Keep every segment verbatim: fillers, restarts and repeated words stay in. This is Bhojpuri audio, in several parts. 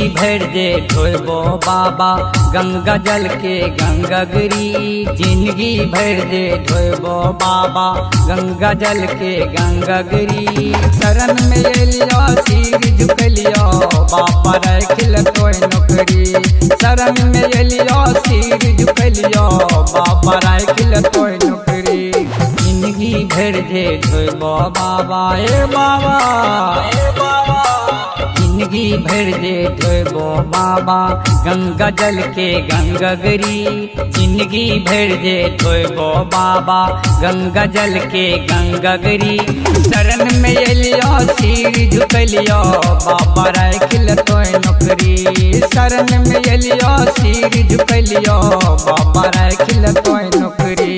भर दे ढोबो बाबा गंगा जल के गंगागिरी। जिंदगी भर दे ढोबो बाबा गंगा जल के गंगागिरी। शरण में एलियो सिर झुकलियो बाबा रखिल तोय नौकरी। शरण में एलियो सिर झुकलियो बाबा रखिल तोय नौकरी। जिंदगी भर दे ढोबो बाबा ए बाबा ए बाबा। जिंदगी भर दे ढोबो बाबा गंगा जल के गंगागिरी। जिंदगी भर दे ढोबो बाबा गंगा जल के गंगागिरी। शरण में एलियो सिर झुकलियो बाबा रखिल तोय नौकरी। शरण में एलियो सिर झुकलियो बाबा रखिल तोय नौकरी।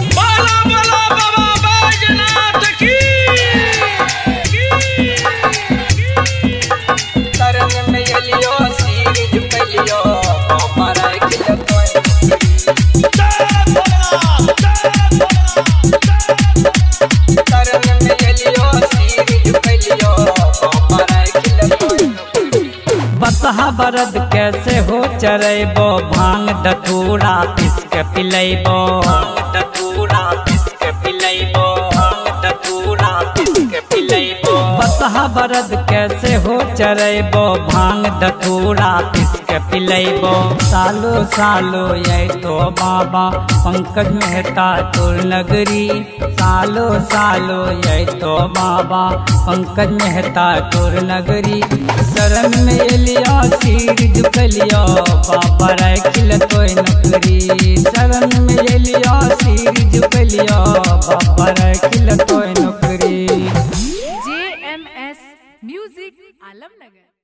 बसहा बरद कैसे हो चरेबो भांग धतूरा पिसक पिलैबो। धतूरा पिसक पिलैबो धतूरा पिसक पिलैबो। बसहा बरद कैसे हो चरेबो भांग धतूरा पिसक पिलैबो। सालो सालो ये तो बाबा पंकज मेहता तोर नगरी। सालो सालो ये तो बाबा पंकज मेहता तोर नगरी। शरण में एलियो सिर झुकलियो बाबा रखिल तोय नौकरी। शरण में एलियो सिर झुकलियो बाबा रखिल तोय नौकरी। जे एम एस म्यूजिक आलमनगर।